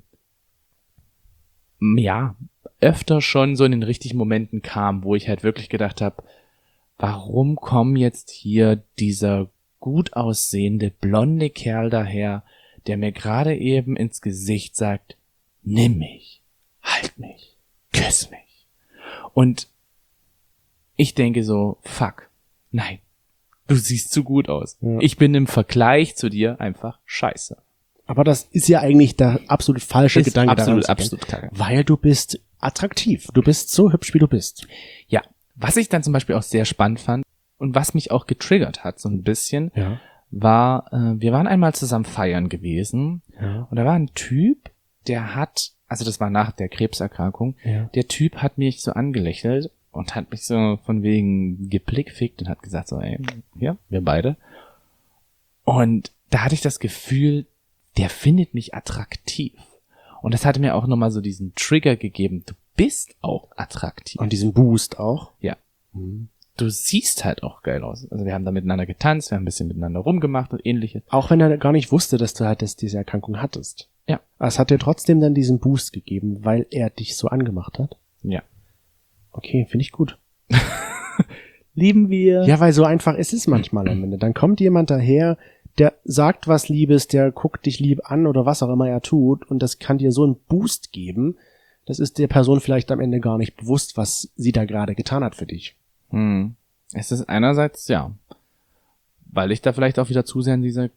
S2: ja, öfter schon so in den richtigen Momenten kam, wo ich halt wirklich gedacht habe, warum kommt jetzt hier dieser gut aussehende, blonde Kerl daher, der mir gerade eben ins Gesicht sagt, nimm mich, halt mich, küss mich. Und ich denke so, fuck, nein, du siehst zu gut aus.
S1: Ja.
S2: Ich bin im Vergleich zu dir einfach scheiße.
S1: Aber das ist ja eigentlich der absolut falsche
S2: Ist
S1: Gedanke daran
S2: absolut,
S1: zu gehen,
S2: absolut kacke.
S1: weil du bist attraktiv. Du bist so hübsch, wie du bist.
S2: Ja, was ich dann zum Beispiel auch sehr spannend fand und was mich auch getriggert hat so ein bisschen,
S1: Ja.
S2: war, wir waren einmal zusammen feiern gewesen
S1: Ja.
S2: und da war ein Typ, der hat, also das war nach der Krebserkrankung,
S1: Ja.
S2: der Typ hat mich so angelächelt und hat mich so von wegen geblickfickt und hat gesagt so, ey, ja, wir beide. Und da hatte ich das Gefühl, der findet mich attraktiv. Und das hatte mir auch nochmal so diesen Trigger gegeben, du bist auch attraktiv.
S1: Und diesen Boost auch.
S2: Ja. du siehst halt auch geil aus. Also wir haben da miteinander getanzt, wir haben ein bisschen miteinander rumgemacht und ähnliches.
S1: Auch wenn er gar nicht wusste, dass du halt diese Erkrankung hattest.
S2: Ja.
S1: Aber es hat dir trotzdem dann diesen Boost gegeben, weil er dich so angemacht hat.
S2: Ja.
S1: Okay, finde ich gut.
S2: Lieben wir.
S1: Ja, weil so einfach ist es manchmal am Ende. Dann kommt jemand daher, der sagt was Liebes, der guckt dich lieb an oder was auch immer er tut und das kann dir so einen Boost geben. Das ist der Person vielleicht am Ende gar nicht bewusst, was sie da gerade getan hat für dich.
S2: Es ist einerseits, ja, weil ich da vielleicht auch wieder zu sehr in dieser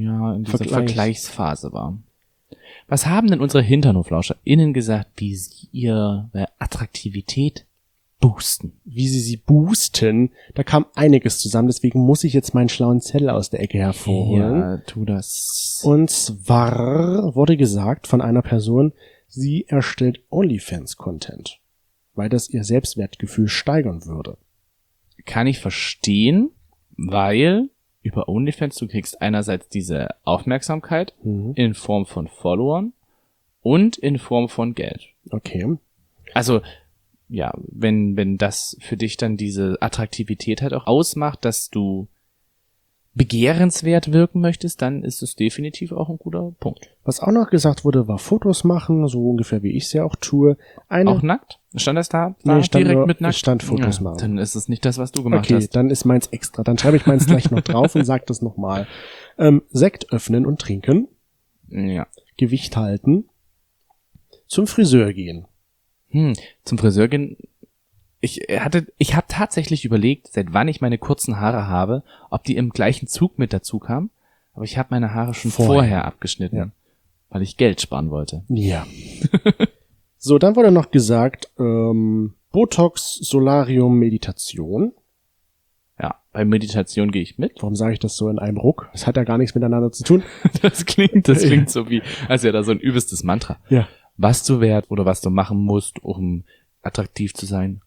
S2: Vergleichsphase war. Was haben denn unsere HinternhoflauscherInnen gesagt, wie sie ihre Attraktivität boosten?
S1: Wie sie boosten, da kam einiges zusammen, deswegen muss ich jetzt meinen schlauen Zettel aus der Ecke hervorholen.
S2: Ja, tu das.
S1: Und zwar wurde gesagt von einer Person, sie erstellt OnlyFans-Content, weil das ihr Selbstwertgefühl steigern würde.
S2: Kann ich verstehen, weil über OnlyFans du kriegst einerseits diese Aufmerksamkeit in Form von Followern und in Form von Geld.
S1: Okay.
S2: Also, ja, wenn das für dich dann diese Attraktivität halt auch ausmacht, dass du begehrenswert wirken möchtest, dann ist es definitiv auch ein guter Punkt.
S1: Was auch noch gesagt wurde, war Fotos machen, so ungefähr wie ich es ja auch tue.
S2: Auch nackt? Stand das da?
S1: Nee, stand
S2: direkt
S1: nur,
S2: mit nackt?
S1: es stand Fotos
S2: Ja,
S1: machen.
S2: dann ist es nicht das, was du gemacht
S1: Okay,
S2: hast.
S1: dann ist meins extra. Dann schreibe ich meins gleich noch drauf und sag das nochmal. Sekt öffnen und trinken.
S2: Ja.
S1: Gewicht halten. Zum Friseur gehen.
S2: Zum Friseur gehen. Ich habe tatsächlich überlegt, seit wann ich meine kurzen Haare habe, ob die im gleichen Zug mit dazu kamen. Aber ich habe meine Haare schon vorher abgeschnitten,
S1: Ja.
S2: weil ich Geld sparen wollte.
S1: Ja. So, dann wurde noch gesagt, Botox, Solarium, Meditation.
S2: Ja, bei Meditation gehe ich mit.
S1: Warum sage ich das so in einem Ruck? Das hat ja gar nichts miteinander zu tun.
S2: Das klingt so wie, als wäre da so ein übelstes Mantra.
S1: Ja.
S2: Was du wert oder was du machen musst, um attraktiv zu sein.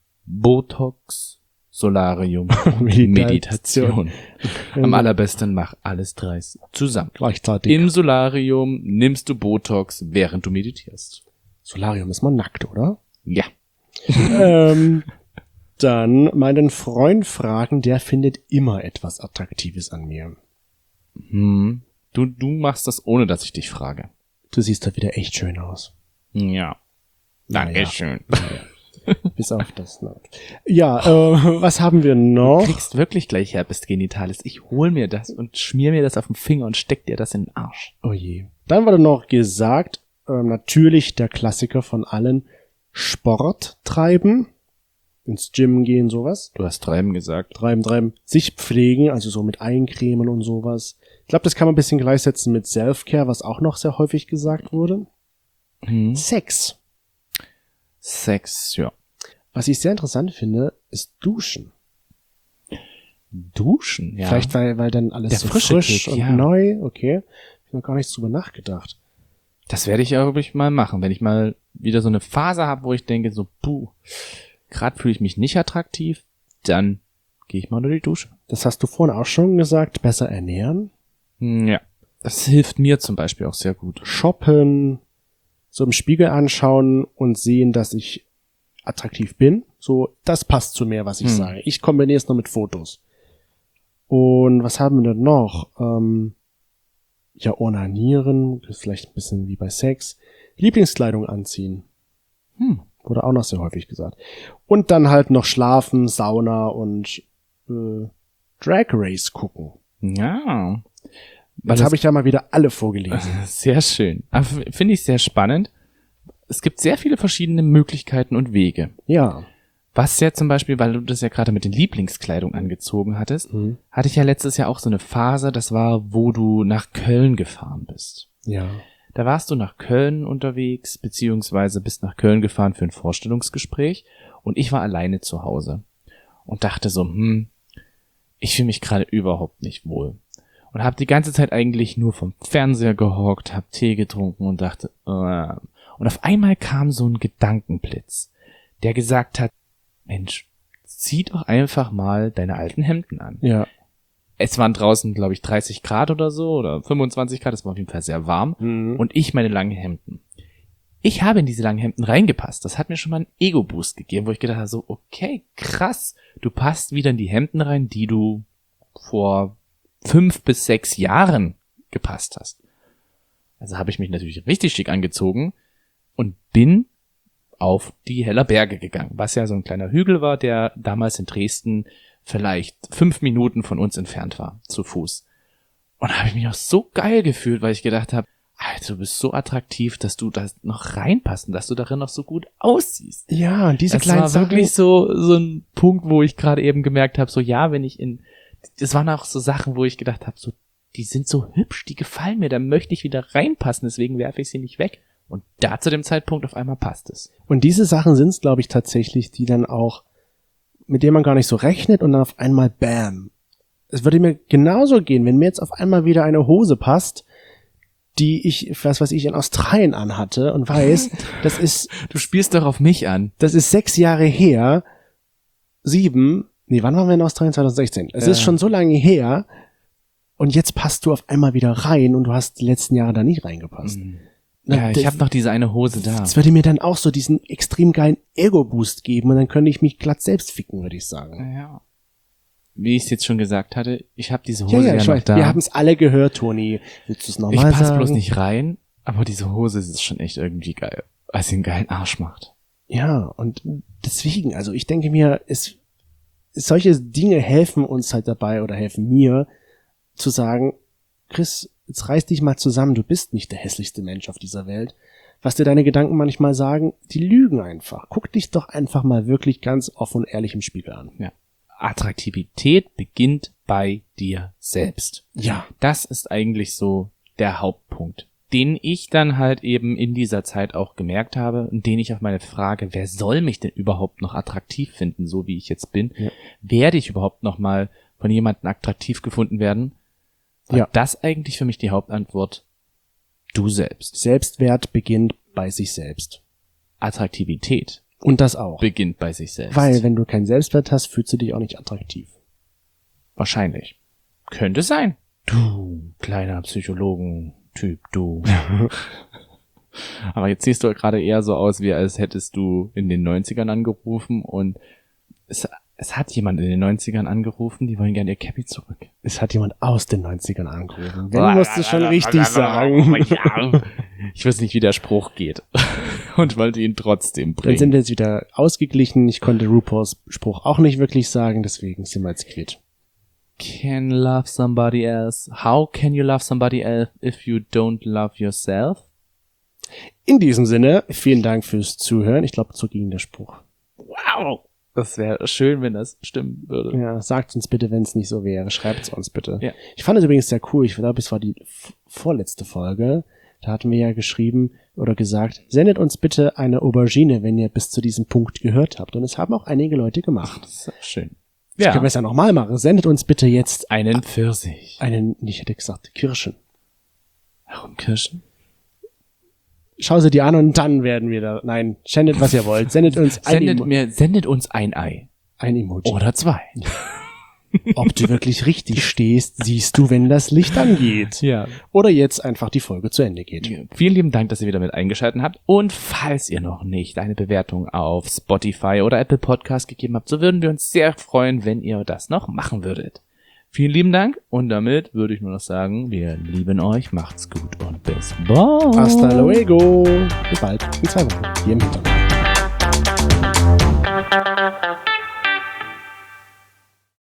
S2: Botox, Solarium, Meditation. Am allerbesten mach alles 3 zusammen.
S1: Gleichzeitig.
S2: Im Solarium nimmst du Botox, während du meditierst.
S1: Solarium ist man nackt, oder?
S2: Ja.
S1: Dann meinen Freund fragen, der findet immer etwas Attraktives an mir.
S2: Du machst das, ohne dass ich dich frage.
S1: Du siehst da wieder echt schön aus.
S2: Ja.
S3: Dankeschön.
S1: Bis auf das. Ne? Ja, was haben wir noch?
S2: Du kriegst wirklich gleich Herpes genitalis. Ich hol mir das und schmier mir das auf den Finger und steck dir das in den Arsch.
S1: Oh je. Dann wurde noch gesagt, natürlich der Klassiker von allen, Sport treiben, ins Gym gehen, sowas.
S2: Du hast treiben gesagt.
S1: Treiben, sich pflegen, also so mit Eincremen und sowas. Ich glaube, das kann man ein bisschen gleichsetzen mit Self-Care, was auch noch sehr häufig gesagt wurde. Sex.
S2: Sex, ja.
S1: Was ich sehr interessant finde, ist Duschen.
S2: Duschen, ja.
S1: Vielleicht, weil dann alles
S2: Der
S1: so
S2: frische
S1: frisch
S2: Kick,
S1: und
S2: ja.
S1: neu. Okay. Ich habe noch gar nicht drüber nachgedacht.
S2: Das werde ich ja wirklich mal machen, wenn ich mal wieder so eine Phase habe, wo ich denke, so, gerade fühle ich mich nicht attraktiv, dann gehe ich mal unter die Dusche.
S1: Das hast du vorhin auch schon gesagt, besser ernähren,
S2: Ja. Das hilft mir zum Beispiel auch sehr gut.
S1: shoppen, so im Spiegel anschauen und sehen, dass ich attraktiv bin. So, das passt zu mir, was ich sage. Ich kombiniere es noch mit Fotos. Und was haben wir denn noch? Ja, onanieren, das ist vielleicht ein bisschen wie bei Sex. Lieblingskleidung anziehen. Wurde auch noch sehr häufig gesagt. Und dann halt noch schlafen, Sauna und Drag Race gucken.
S2: Ja.
S1: Das habe ich ja mal wieder alle vorgelesen.
S2: Sehr schön. Aber finde ich sehr spannend. Es gibt sehr viele verschiedene Möglichkeiten und Wege.
S1: Ja.
S2: Was ja zum Beispiel, weil du das ja gerade mit den Lieblingskleidung angezogen hattest, hatte ich ja letztes Jahr auch so eine Phase, das war, wo du nach Köln gefahren bist.
S1: Ja.
S2: Da warst du nach Köln unterwegs, beziehungsweise bist nach Köln gefahren für ein Vorstellungsgespräch und ich war alleine zu Hause und dachte so, ich fühle mich gerade überhaupt nicht wohl. Und habe die ganze Zeit eigentlich nur vom Fernseher gehockt, hab Tee getrunken und dachte, Und auf einmal kam so ein Gedankenblitz, der gesagt hat, Mensch, zieh doch einfach mal deine alten Hemden an.
S1: Ja.
S2: Es waren draußen, glaube ich, 30 Grad oder so oder 25 Grad, es war auf jeden Fall sehr warm. Und ich meine langen Hemden. Ich habe in diese langen Hemden reingepasst. Das hat mir schon mal einen Ego-Boost gegeben, wo ich gedacht habe, so, okay, krass, du passt wieder in die Hemden rein, die du vor 5 bis 6 Jahren gepasst hast. Also habe ich mich natürlich richtig schick angezogen und bin auf die Heller Berge gegangen, was ja so ein kleiner Hügel war, der damals in Dresden vielleicht 5 Minuten von uns entfernt war, zu Fuß. Und da habe ich mich auch so geil gefühlt, weil ich gedacht habe, Alter, du bist so attraktiv, dass du da noch reinpasst und dass du darin noch so gut aussiehst.
S1: Ja, und diese
S2: Das
S1: kleinen
S2: war
S1: Sachen.
S2: wirklich so ein Punkt, wo ich gerade eben gemerkt habe, so ja, das waren auch so Sachen, wo ich gedacht habe, so die sind so hübsch, die gefallen mir, da möchte ich wieder reinpassen, deswegen werfe ich sie nicht weg. Und da zu dem Zeitpunkt auf einmal passt es.
S1: Und diese Sachen sind es, glaube ich, tatsächlich, die dann auch, mit denen man gar nicht so rechnet und dann auf einmal bam. Es würde mir genauso gehen, wenn mir jetzt auf einmal wieder eine Hose passt, die ich, was weiß ich, in Australien anhatte und weiß,
S2: Du spielst doch auf mich an.
S1: das ist 6 Jahre her, 7, wann waren wir in Australien? 2016. Es ist schon so lange her und jetzt passt du auf einmal wieder rein und du hast die letzten Jahre da nicht reingepasst.
S2: Ja, ich habe noch diese eine Hose da.
S1: Das würde mir dann auch so diesen extrem geilen Ego-Boost geben und dann könnte ich mich glatt selbst ficken, würde ich sagen.
S2: Ja. Wie ich es jetzt schon gesagt hatte, ich habe diese Hose
S1: ich
S2: noch
S1: weiß,
S2: da.
S1: wir haben es alle gehört, Toni. Willst du es
S2: Ich
S1: nochmal sagen?
S2: passe bloß nicht rein, aber diese Hose ist schon echt irgendwie geil, weil sie einen geilen Arsch macht.
S1: Ja, und deswegen, also ich denke mir, solche Dinge helfen uns halt dabei oder helfen mir zu sagen, Chris, jetzt reiß dich mal zusammen, du bist nicht der hässlichste Mensch auf dieser Welt. Was dir deine Gedanken manchmal sagen, die lügen einfach. Guck dich doch einfach mal wirklich ganz offen und ehrlich im Spiegel an.
S2: Ja. Attraktivität beginnt bei dir selbst.
S1: Ja.
S2: Das ist eigentlich so der Hauptpunkt, den ich dann halt eben in dieser Zeit auch gemerkt habe und den ich auf meine Frage, wer soll mich denn überhaupt noch attraktiv finden, so wie ich jetzt bin, werde ich überhaupt noch mal von jemandem attraktiv gefunden werden? War das eigentlich für mich die Hauptantwort? Du selbst.
S1: Selbstwert beginnt bei sich selbst.
S2: Attraktivität
S1: Und das auch.
S2: beginnt bei sich selbst.
S1: Weil wenn du keinen Selbstwert hast, fühlst du dich auch nicht attraktiv.
S2: Wahrscheinlich. Könnte sein. Du, kleiner Psychologen-Typ, du. Aber jetzt siehst du gerade eher so aus, wie als hättest du in den 90ern angerufen und es hat jemand in den 90ern angerufen, die wollen gerne ihr Cappy zurück.
S1: Es hat jemand aus den 90ern angerufen. Wenn musst du schon richtig sagen.
S2: Ich weiß nicht, wie der Spruch geht. Und wollte ihn trotzdem
S1: Dann
S2: bringen.
S1: sind wir jetzt wieder ausgeglichen. Ich konnte RuPaul's Spruch auch nicht wirklich sagen, deswegen sind wir jetzt quitt.
S2: Can love somebody else? How can you love somebody else if you don't love yourself?
S1: In diesem Sinne, vielen Dank fürs Zuhören. Ich glaube, so ging der Spruch.
S2: Wow! Das wäre schön, wenn das stimmen würde.
S1: Ja, sagt uns bitte, wenn es nicht so wäre. Schreibt es uns bitte.
S2: Ja.
S1: Ich fand es übrigens sehr cool. Ich glaube, es war die vorletzte Folge. Da hatten wir ja geschrieben oder gesagt, sendet uns bitte eine Aubergine, wenn ihr bis zu diesem Punkt gehört habt. Und es haben auch einige Leute gemacht.
S2: Das ist schön.
S1: Das können wir es ja nochmal machen. Sendet uns bitte jetzt
S2: Einen Pfirsich.
S1: ich hätte gesagt Kirschen.
S2: Warum Kirschen?
S1: Schau sie dir an und dann werden wir da. Nein, sendet, was ihr wollt. Sendet uns
S2: Sendet uns ein Ei.
S1: ein Emoji.
S2: Oder 2.
S1: Ob du wirklich richtig stehst, siehst du, wenn das Licht angeht.
S2: Ja.
S1: Oder jetzt einfach die Folge zu Ende geht.
S2: Vielen lieben Dank, dass ihr wieder mit eingeschaltet habt. Und falls ihr noch nicht eine Bewertung auf Spotify oder Apple Podcast gegeben habt, so würden wir uns sehr freuen, wenn ihr das noch machen würdet. Vielen lieben Dank und damit würde ich nur noch sagen, wir lieben euch, macht's gut und bis bald.
S1: Hasta luego. Bis bald. In 2 Wochen. Hier im Hintergrund.